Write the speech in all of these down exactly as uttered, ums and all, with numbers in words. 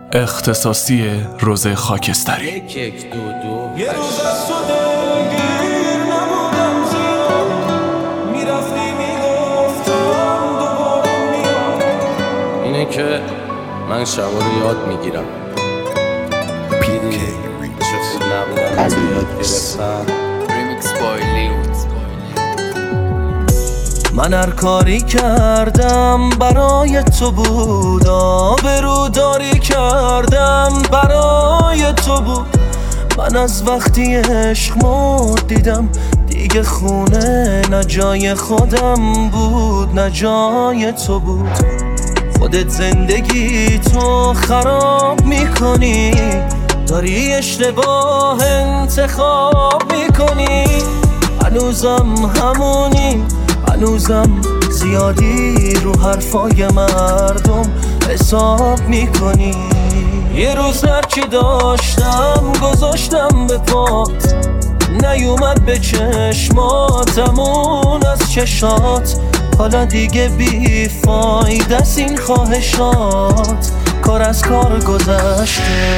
اختصاصی روز خاکستری. یک یک دو دو یه روز از تو دلگیر نبودم زیاد، میرفتی میگفتم دوباره میاد. اینه که من شبا رو یاد میگیرم، پیدی چه نبودم از یاد گرفتم. ریمیکس بای لیوت. من هر کاری کردم برای تو بود، آبروداری کردم برای تو بود. من از وقتی عشق مرد دیدم دیگه خونه نه جای خودم بود نه جای تو بود. خودت زندگی تو خراب میکنی، داری اشتباه انتخاب میکنی. هنوزم همونی، هنوزم زیادی رو حرفای مردم حساب میکنی. یه روز هرچی داشتم گذاشتم به پات، نیومد به چشماتمون از چشات. حالا دیگه بی فایده است این خواهشات، کار از کار گذشته.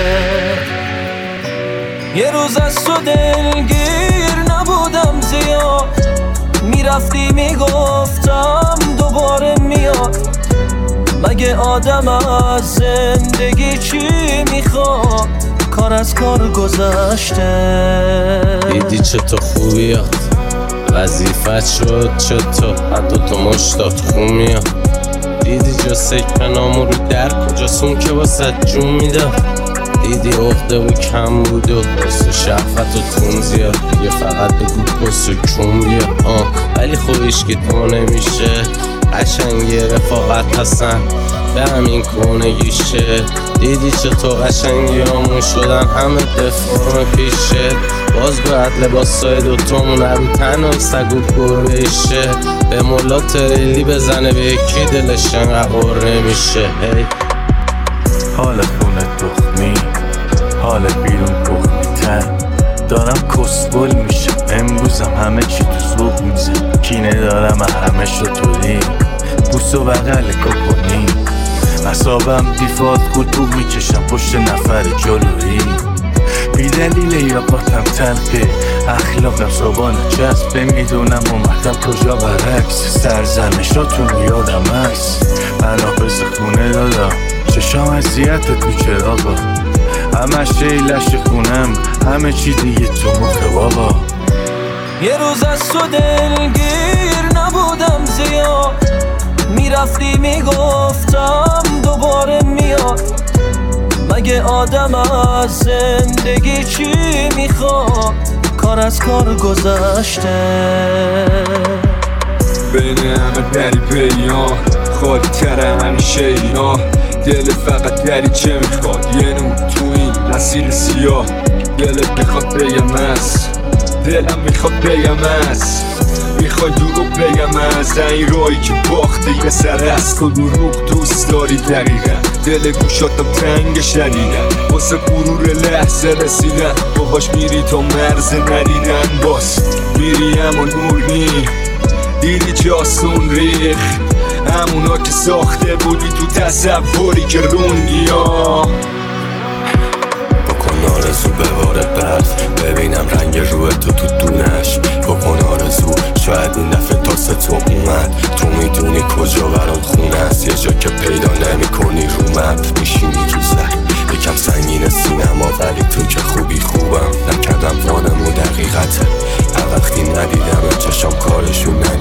یه روز از تو دلگیر نبودم زیاد، میرفتی میگفتم دوباره میاد. مگه آدم از زندگی چی میخواد، کار از کار گذشته. دیدی چه تو خوبیات، وظیفت شد چه تو حتی تو مشتات خون میاد. دیدی جا سکه نامو رو در کجاسون که واسه جون میداد. دیدی اخته و کم بود و بس و شهفت و تون زیاد. دیگه فقط بگو بس و کون بیا آه. ولی خویش که تو نمیشه، قشنگی رفاقت هستن به همین کونگیشه. دیدی چطور قشنگی همون شدن همه دفرم پیشه. باز باید لباسای دوتامون رو تنم سگ و گربهشه. به مولا تریلی بزنه به یکی دلش انقدر قره میشه. هی حال خونه تخمی، حال بیرون تخمی تر. دارم کسبل میشم امروزم، همه چی تو زوب میزه. کینه دارم همه شطوری، بوس و بغل کپونی. اصابم دیفات قطوب میکشم پشت نفر جلویی. بی دلیل یا قاتم تلقه اخلاقم صابانه چسبه. میدونم اومدم کجا برعکس، سرزنشاتون یادم هست. بنابز خونه دادم چشام اذیتت تو چراغا، همه شیلش خونم همه چی دیگه تو مخه بابا. یه روز از تو دلگیر نبودم زیاد، میرفتی میگفتم دوباره میاد. مگه آدم از زندگی چی میخواد، کار از کار گذشته. بین همه دری پیان خالی تره همیشه اینا. دل فقط دری چه میخواد، یه نور تو این مسیر سیاه. دلت میخواد بگم از، دلم میخواد بگم از. میخوای دروغ بگم از این رایی که باختی. یه سر از تو دروغ دوست داری دقیقا. دل گوشاتم تنگ شدیدن واسه غرور لحظه رسیدن. باهاش میری تا مرز ندیدن، باز میری اما نور نی. دیدی جاسون ریخ همونا که ساخته بودی تو تصوری که روندی ها. بکن آرزو بباره برف، ببینم رنگ روی تو تو دونش. بکن آرزو شاید این دفعه تاسه تو اومد. تو میدونی کجا برات خونه است، یه جا که پیدا نمی کنی رو مپ. میشینی تو زد یکم سنگین سینما، ولی تو که خوبی خوبم نکردم وانمو دقیقته. هر وقتی ندیدم چشم کارشون